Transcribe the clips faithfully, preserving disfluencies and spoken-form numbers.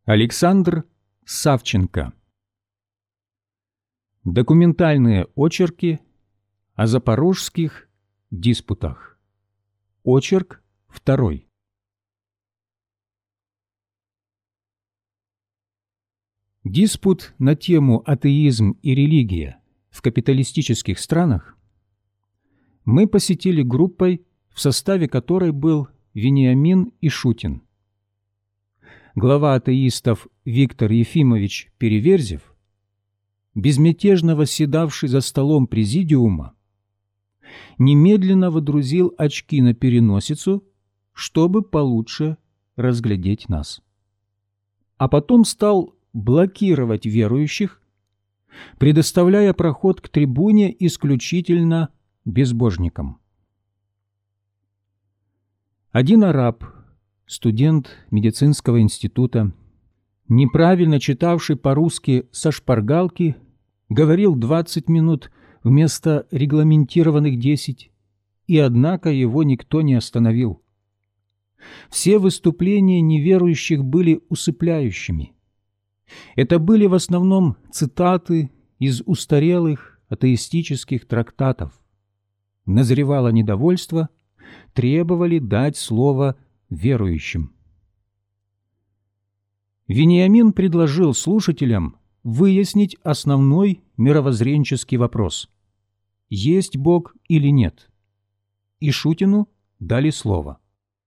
Александр Савченко. Документальные очерки о запорожских диспутах. Очерк второй. Диспут на тему «Атеизм и религия в капиталистических странах» мы посетили группой, в составе которой был Вениамин Ишутин. Глава атеистов Виктор Ефимович Переверзев, безмятежно восседавший за столом президиума, немедленно водрузил очки на переносицу, чтобы получше разглядеть нас. А потом стал блокировать верующих, предоставляя проход к трибуне исключительно безбожникам. Один араб, студент медицинского института, неправильно читавший по-русски со шпаргалки, говорил двадцать минут вместо регламентированных десять, и однако его никто не остановил. Все выступления неверующих были усыпляющими. Это были в основном цитаты из устарелых атеистических трактатов. Назревало недовольство, требовали дать слово верующим. Вениамин предложил слушателям выяснить основной мировоззренческий вопрос: есть Бог или нет? И Ишутину дали слово.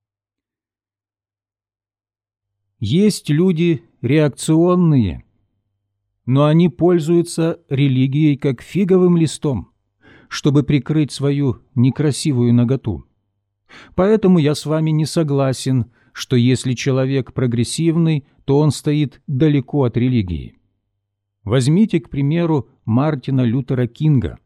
Есть люди реакционные, но они пользуются религией как фиговым листом, чтобы прикрыть свою некрасивую наготу. Поэтому я с вами не согласен, что если человек прогрессивный, то он стоит далеко от религии. Возьмите, к примеру, Мартина Лютера Кинга.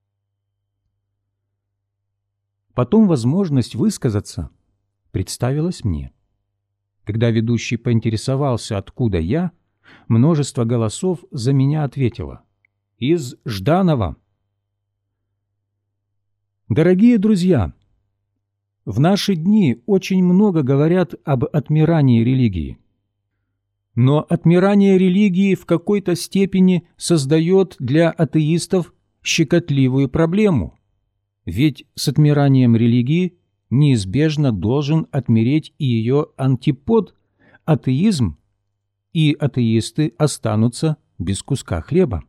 Потом возможность высказаться представилась мне. Когда ведущий поинтересовался, откуда я, множество голосов за меня ответило: из Жданова. Дорогие друзья, в наши дни очень много говорят об отмирании религии. Но отмирание религии в какой-то степени создает для атеистов щекотливую проблему. Ведь с отмиранием религии неизбежно должен отмереть и ее антипод – атеизм, и атеисты останутся без куска хлеба.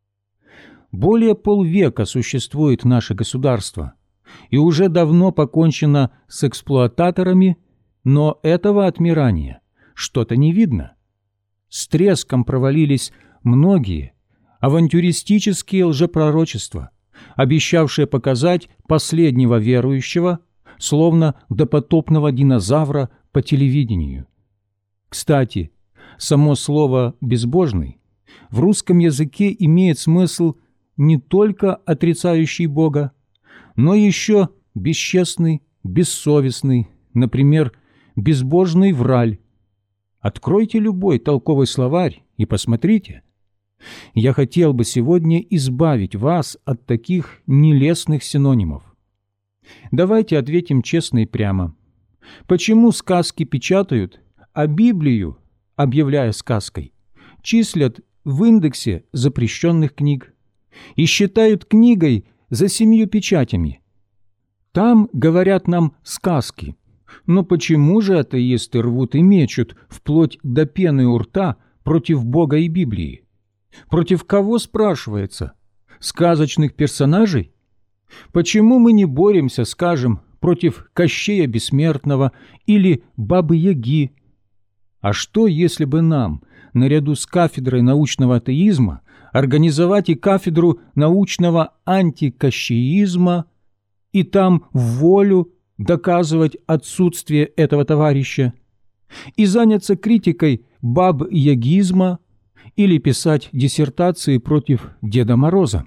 Более полвека существует наше государство, и уже давно покончено с эксплуататорами, но этого отмирания что-то не видно. С треском провалились многие авантюристические лжепророчества, обещавшие показать последнего верующего, словно допотопного динозавра по телевидению. Кстати, само слово «безбожный» в русском языке имеет смысл не только отрицающий Бога, но еще бесчестный, бессовестный, например, безбожный враль. Откройте любой толковый словарь и посмотрите. Я хотел бы сегодня избавить вас от таких нелестных синонимов. Давайте ответим честно и прямо. Почему сказки печатают, а Библию, объявляя сказкой, числят в индексе запрещенных книг и считают книгой за семью печатями? Там говорят нам сказки. Но почему же атеисты рвут и мечут вплоть до пены у рта против Бога и Библии? Против кого, спрашивается? Сказочных персонажей? Почему мы не боремся, скажем, против Кощея Бессмертного или Бабы-Яги? А что, если бы нам, наряду с кафедрой научного атеизма, организовать и кафедру научного антикощеизма, и там в волю доказывать отсутствие этого товарища, и заняться критикой баб-ягизма или писать диссертации против Деда Мороза?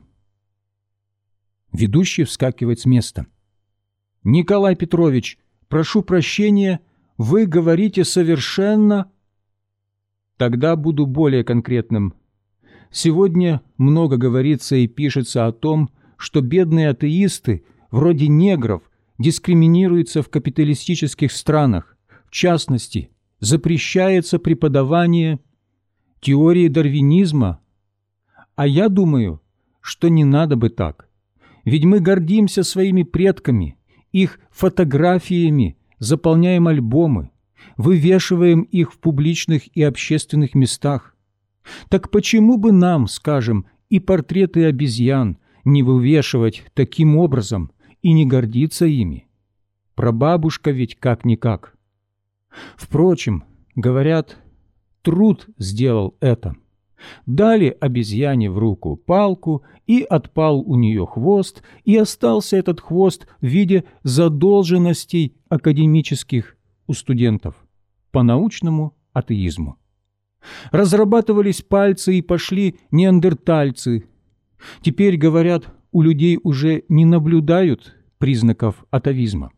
Ведущий вскакивает с места. «Николай Петрович, прошу прощения, вы говорите совершенно...» Тогда буду более конкретным. Сегодня много говорится и пишется о том, что бедные атеисты, вроде негров, дискриминируются в капиталистических странах, в частности, запрещается преподавание теории дарвинизма, а я думаю, что не надо бы так, ведь мы гордимся своими предками, их фотографиями, заполняем альбомы, вывешиваем их в публичных и общественных местах. Так почему бы нам, скажем, и портреты обезьян не вывешивать таким образом и не гордиться ими? Прабабушка ведь как-никак. Впрочем, говорят, труд сделал это. Дали обезьяне в руку палку, и отпал у нее хвост, и остался этот хвост в виде задолженностей академических у студентов по научному атеизму. Разрабатывались пальцы, и пошли неандертальцы. Теперь, говорят, у людей уже не наблюдают признаков атавизма.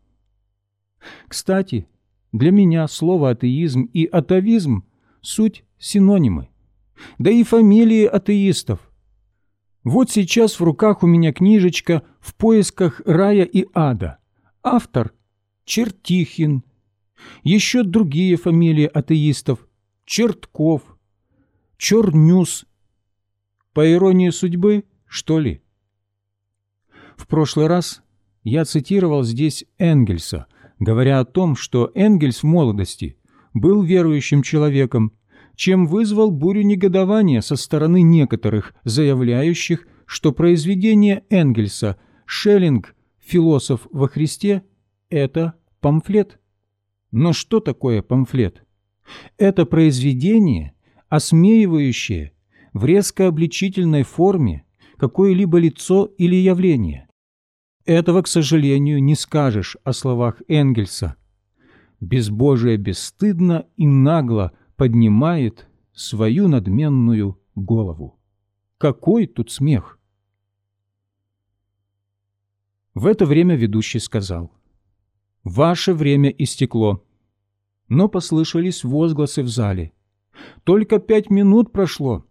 Кстати, для меня слово атеизм и атавизм – суть синонимы. Да и фамилии атеистов. Вот сейчас в руках у меня книжечка «В поисках рая и ада». Автор – Чертихин. Еще другие фамилии атеистов – Чертков, Чернюс. По иронии судьбы, что ли? В прошлый раз я цитировал здесь Энгельса, говоря о том, что Энгельс в молодости был верующим человеком, чем вызвал бурю негодования со стороны некоторых, заявляющих, что произведение Энгельса «Шеллинг. Философ во Христе» – это памфлет. Но что такое памфлет? Это произведение, осмеивающее в резко-обличительной форме какое-либо лицо или явление. Этого, к сожалению, не скажешь о словах Энгельса. Безбожие бесстыдно и нагло поднимает свою надменную голову. Какой тут смех! В это время ведущий сказал: «Ваше время истекло». Но послышались возгласы в зале: «Только пять минут прошло».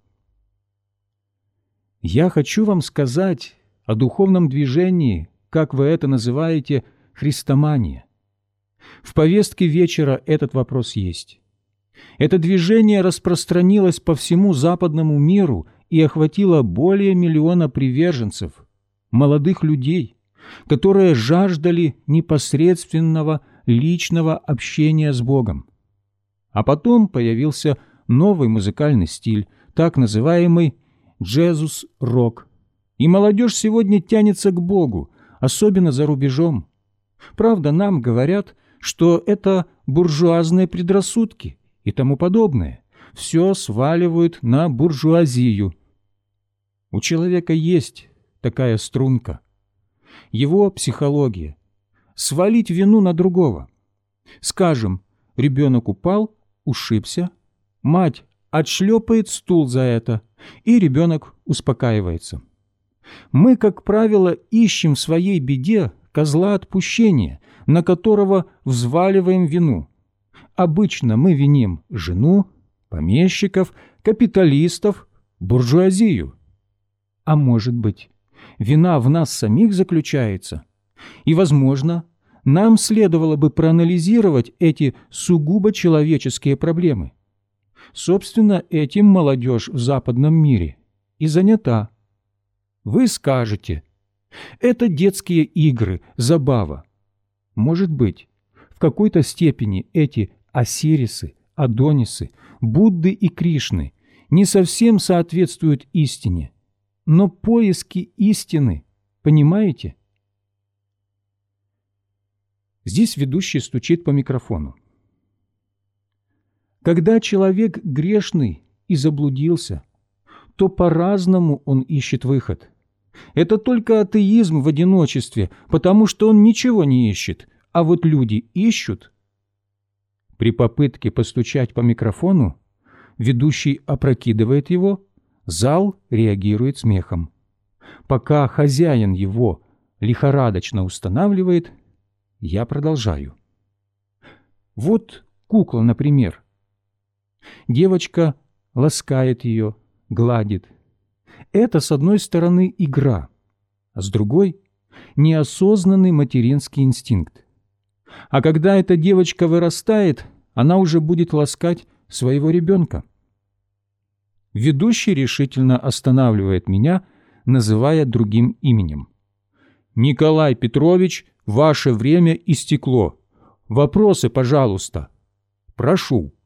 Я хочу вам сказать о духовном движении, как вы это называете, христомания. В повестке вечера этот вопрос есть. Это движение распространилось по всему западному миру и охватило более миллиона приверженцев, молодых людей, которые жаждали непосредственного личного общения с Богом. А потом появился новый музыкальный стиль, так называемый джезус-рок. И молодежь сегодня тянется к Богу, особенно за рубежом. Правда, нам говорят, что это буржуазные предрассудки и тому подобное. Все сваливают на буржуазию. У человека есть такая струнка. Его психология – свалить вину на другого. Скажем, ребенок упал, ушибся, мать отшлепает стул за это, и ребенок успокаивается. Мы, как правило, ищем в своей беде козла отпущения, на которого взваливаем вину. Обычно мы виним жену, помещиков, капиталистов, буржуазию. А может быть, вина в нас самих заключается? И, возможно, нам следовало бы проанализировать эти сугубо человеческие проблемы. Собственно, этим молодежь в западном мире и занята. Вы скажете, это детские игры, забава. Может быть, в какой-то степени эти Осирисы, Адонисы, Будды и Кришны не совсем соответствуют истине, но поиски истины, понимаете? Здесь ведущий стучит по микрофону. Когда человек грешный и заблудился, то по-разному он ищет выход. Это только атеизм в одиночестве, потому что он ничего не ищет, а вот люди ищут. При попытке постучать по микрофону ведущий опрокидывает его, зал реагирует смехом. Пока хозяин его лихорадочно устанавливает, я продолжаю. Вот кукла, например. Девочка ласкает ее, гладит. Это, с одной стороны, игра, а с другой – неосознанный материнский инстинкт. А когда эта девочка вырастает, она уже будет ласкать своего ребенка. Ведущий решительно останавливает меня, называя другим именем. «Николай Петрович, ваше время истекло. Вопросы, пожалуйста. Прошу».